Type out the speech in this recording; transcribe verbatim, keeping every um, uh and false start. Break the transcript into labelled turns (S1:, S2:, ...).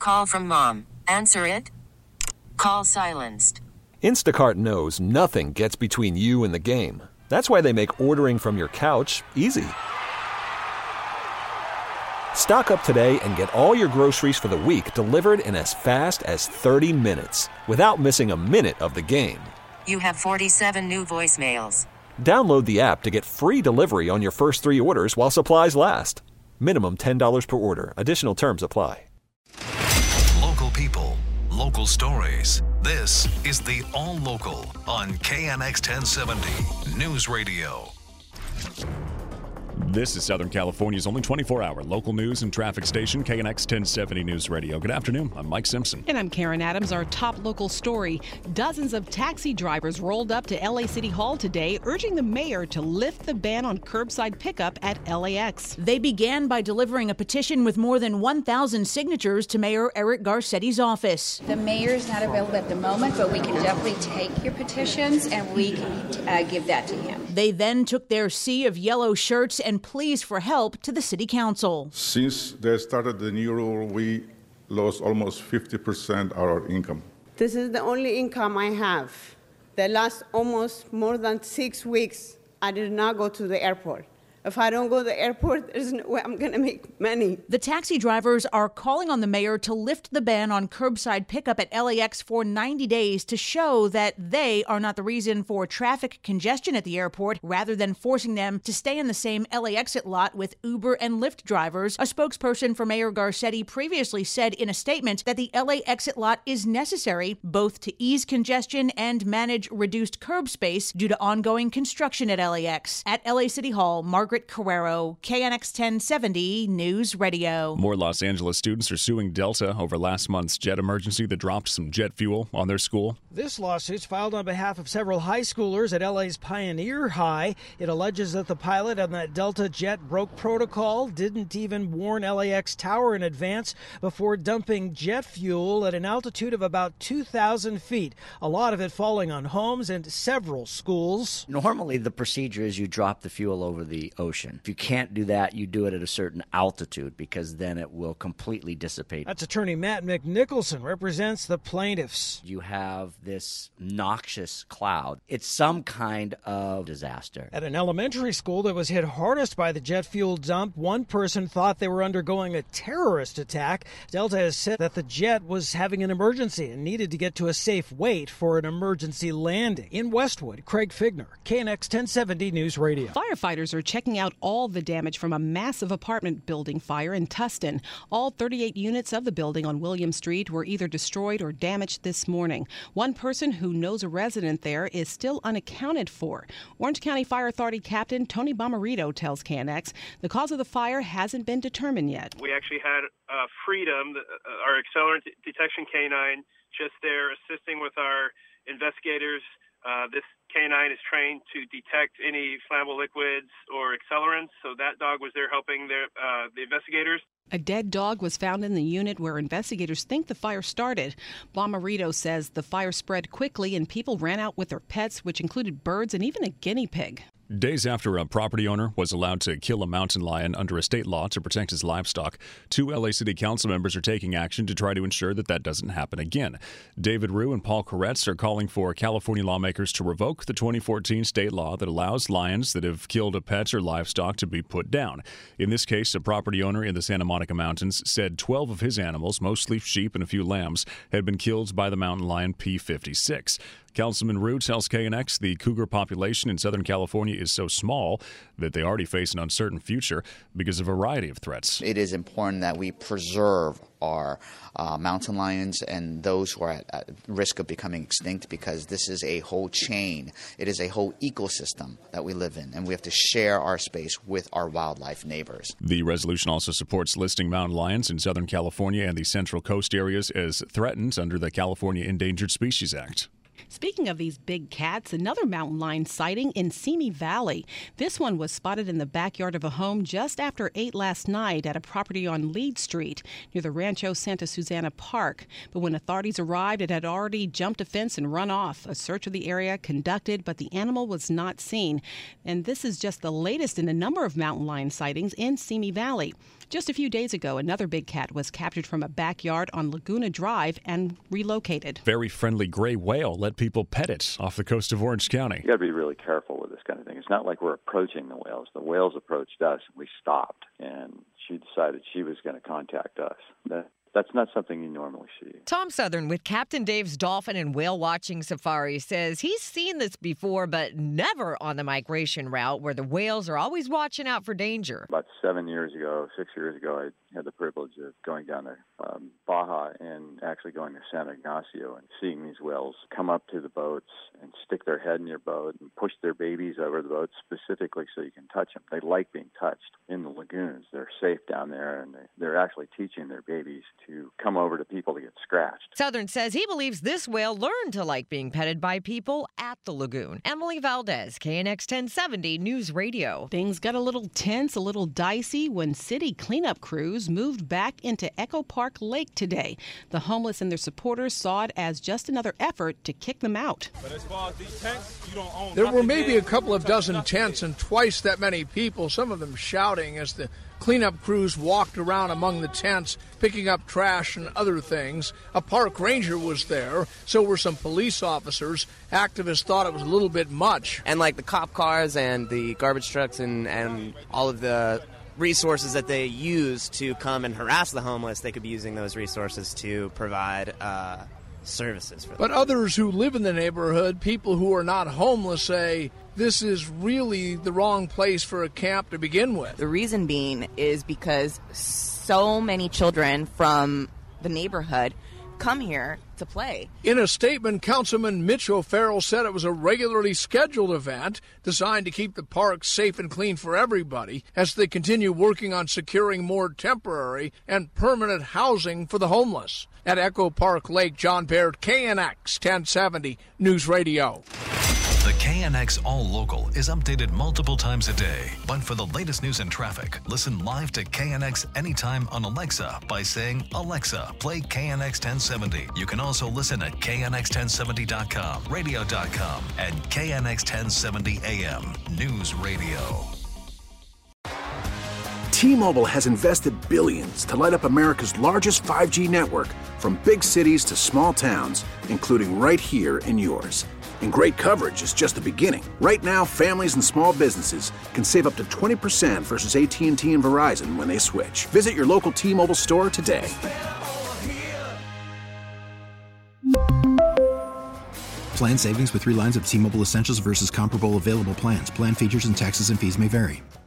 S1: Call from mom. Answer it. Call silenced.
S2: Instacart knows nothing gets between you and the game. That's why they make ordering from your couch easy. Stock up today and get all your groceries for the week delivered in as fast as thirty minutes without missing a minute of the game.
S1: You have forty-seven new voicemails.
S2: Download the app to get free delivery on your first three orders while supplies last. Minimum ten dollars per order. Additional terms apply.
S3: Local people, local stories. This is the All Local on K N X ten seventy News Radio.
S4: This is Southern California's only twenty-four hour local news and traffic station, K N X ten seventy News Radio. Good afternoon. I'm Mike Simpson.
S5: And I'm Karen Adams. Our top local story. Dozens of taxi drivers rolled up to L A City Hall today, urging the mayor to lift the ban on curbside pickup at L A X.
S6: They began by delivering a petition with more than one thousand signatures to Mayor Eric Garcetti's office.
S7: The mayor's not available at the moment, but we can definitely take your petitions and we can uh, give that to him.
S6: They then took their sea of yellow shirts and pleas for help to the city council.
S8: Since they started the new rule, we lost almost fifty percent of our income.
S9: This is the only income I have. The last almost more than six weeks, I did not go to the airport. If I don't go to the airport, there's no way I'm going to make money.
S6: The taxi drivers are calling on the mayor to lift the ban on curbside pickup at L A X for ninety days to show that they are not the reason for traffic congestion at the airport, rather than forcing them to stay in the same L A exit lot with Uber and Lyft drivers. A spokesperson for Mayor Garcetti previously said in a statement that the L A exit lot is necessary both to ease congestion and manage reduced curb space due to ongoing construction at L A X. At L A City Hall, Margaret Carrero, K N X ten seventy News Radio.
S4: More Los Angeles students are suing Delta over last month's jet emergency that dropped some jet fuel on their school.
S10: This lawsuit's filed on behalf of several high schoolers at L A's Pioneer High. It alleges that the pilot on that Delta jet broke protocol, didn't even warn L A X Tower in advance before dumping jet fuel at an altitude of about two thousand feet, a lot of it falling on homes and several schools.
S11: Normally, the procedure is you drop the fuel over the ocean. If you can't do that, you do it at a certain altitude because then it will completely dissipate.
S10: That's attorney Matt McNicholson, represents the plaintiffs.
S11: You have this noxious cloud. It's some kind of disaster.
S10: At an elementary school that was hit hardest by the jet fuel dump, one person thought they were undergoing a terrorist attack. Delta has said that the jet was having an emergency and needed to get to a safe weight for an emergency landing. In Westwood, Craig Figner, K N X ten seventy News Radio.
S5: Firefighters are checking out all the damage from a massive apartment building fire in Tustin. All thirty-eight units of the building on William Street were either destroyed or damaged this morning. One person who knows a resident there is still unaccounted for. Orange County Fire Authority Captain Tony Bomarito tells K N X the cause of the fire hasn't been determined yet.
S12: We actually had uh, Freedom, the, uh, our accelerant detection canine, just there assisting with our investigators. Uh, this canine is trained to detect any flammable liquids or accelerants, so that dog was there helping their, uh, the investigators.
S5: A dead dog was found in the unit where investigators think the fire started. Bomarito says the fire spread quickly and people ran out with their pets, which included birds and even a guinea pig.
S4: Days after a property owner was allowed to kill a mountain lion under a state law to protect his livestock, two L A City Council members are taking action to try to ensure that that doesn't happen again. David Rue and Paul Koretz are calling for California lawmakers to revoke the twenty fourteen state law that allows lions that have killed a pet or livestock to be put down. In this case, a property owner in the Santa Monica Mountains said twelve of his animals, mostly sheep and a few lambs, had been killed by the mountain lion P fifty-six. Councilman Rue tells K N X the cougar population in Southern California is so small that they already face an uncertain future because of a variety of threats.
S13: It is important that we preserve our uh, mountain lions and those who are at, at risk of becoming extinct, because this is a whole chain. It is a whole ecosystem that we live in, and we have to share our space with our wildlife neighbors.
S4: The resolution also supports listing mountain lions in Southern California and the Central Coast areas as threatened under the California Endangered Species Act.
S5: Speaking of these big cats, another mountain lion sighting in Simi Valley. This one was spotted in the backyard of a home just after eight last night at a property on Lead Street near the Rancho Santa Susana Park. But when authorities arrived, it had already jumped a fence and run off. A search of the area conducted, but the animal was not seen. And this is just the latest in a number of mountain lion sightings in Simi Valley. Just a few days ago, another big cat was captured from a backyard on Laguna Drive and relocated.
S4: Very friendly gray whale let people pet it off the coast of Orange County.
S14: You got to be really careful with this kind of thing. It's not like we're approaching the whales. The whales approached us, and we stopped, and she decided she was going to contact us. That, that's not something you normally see.
S15: Tom Southern with Captain Dave's Dolphin and Whale Watching Safari says he's seen this before, but never on the migration route where the whales are always watching out for danger.
S14: About seven years ago, six years ago, I had the privilege of going down to um, Baja and actually going to San Ignacio and seeing these whales come up to the boats and stick their head in your boat and push their babies over the boat specifically so you can touch them. They like being touched in the lagoons. They're safe down there, and they, they're actually teaching their babies to come over to people to get scratched.
S15: Southern says he believes this whale learned to like being petted by people at the lagoon. Emily Valdez, K N X ten seventy News Radio.
S5: Things got a little tense, a little dicey when city cleanup crews moved back into Echo Park Lake today. The homeless and their supporters saw it as just another effort to kick them out.
S16: But as far as these tents, you don't own
S17: there were maybe a couple of dozen tents and twice that many people, some of them shouting as the cleanup crews walked around among the tents, picking up trash and other things. A park ranger was there, so were some police officers. Activists thought it was a little bit much.
S18: And like the cop cars and the garbage trucks and, and all of the resources that they use to come and harass the homeless, they could be using those resources to provide uh, services for them.
S17: But others who live in the neighborhood, people who are not homeless, say this is really the wrong place for a camp to begin with.
S19: The reason being is because so many children from the neighborhood come here to play.
S17: In a statement, Councilman Mitch O'Farrell said it was a regularly scheduled event designed to keep the park safe and clean for everybody as they continue working on securing more temporary and permanent housing for the homeless. At Echo Park Lake, John Baird, K N X ten seventy News Radio.
S3: The K N X All Local is updated multiple times a day. But for the latest news and traffic, listen live to K N X anytime on Alexa by saying, Alexa, play K N X ten seventy. You can also listen at K N X ten seventy dot com, radio dot com, and K N X ten seventy A M News Radio.
S20: T-Mobile has invested billions to light up America's largest five G network, from big cities to small towns, including right here in yours. And great coverage is just the beginning. Right now, families and small businesses can save up to twenty percent versus A T and T and Verizon when they switch. Visit your local T-Mobile store today.
S21: Plan savings with three lines of T-Mobile Essentials versus comparable available plans. Plan features and taxes and fees may vary.